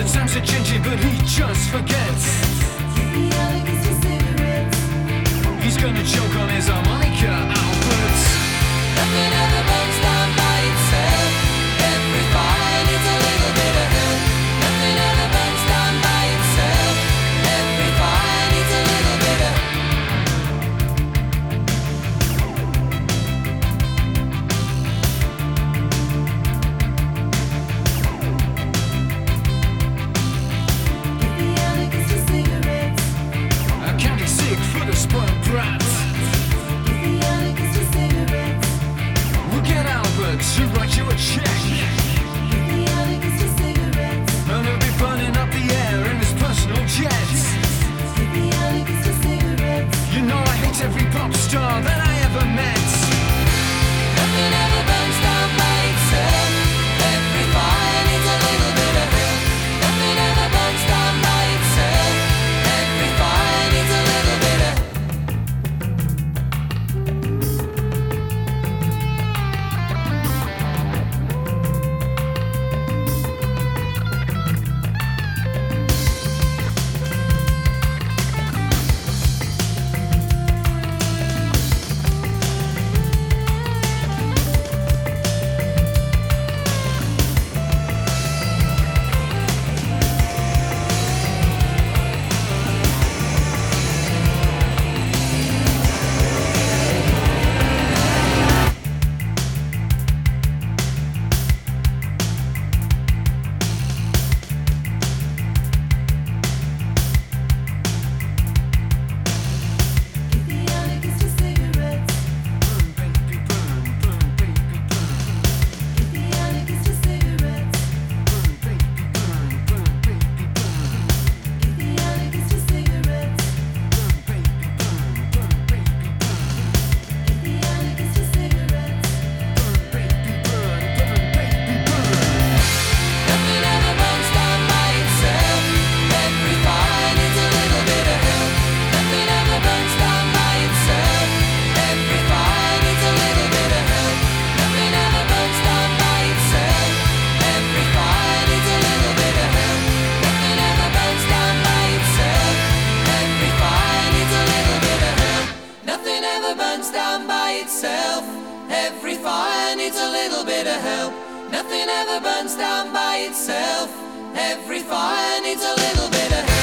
The times are changing, but he just forgets. He's gonna choke on his harmonica outputs. Nothing ever burns down by itself. Every fire needs a little bit of help. Nothing ever burns down by itself. Every fire needs a little bit of Give the anarchist a cigarettes. I'm counting sick for the spoiled brats. Give the anarchist a cigarettes. We'll get Albert to write you a check. Give the anarchist a cigarettes. And he'll be burning up the air in his personal jets. Give the anarchist a cigarettes. You know I hate every pop star that I ever met. Nothing ever burns down by itself. Every fire needs a little bit of help. Nothing ever burns down by itself. Every fire needs a little bit of Give the anarchist a cigarettes. Burn, baby, burn, burn, baby, burn. Give the anarchist a cigarettes. Burn, baby, burn, burn, baby, burn. Give the anarchist a cigarettes. Burn, baby, burn, burn, baby, burn. Give the anarchist a cigarettes. Burn, baby, burn, burn, baby, burn. Nothing ever burns down by itself. Every fire needs a little bit of help. Nothing ever burns down by itself. Every fire needs a little bit of help. Nothing ever burns down by itself. Every fire needs a little bit of help. Nothing ever burns down by itself. Every fire needs a little bit of help. Nothing ever burns down by itself. Every fire needs a little bit of help. Nothing ever burns down by itself. Every fire needs a little bit of help.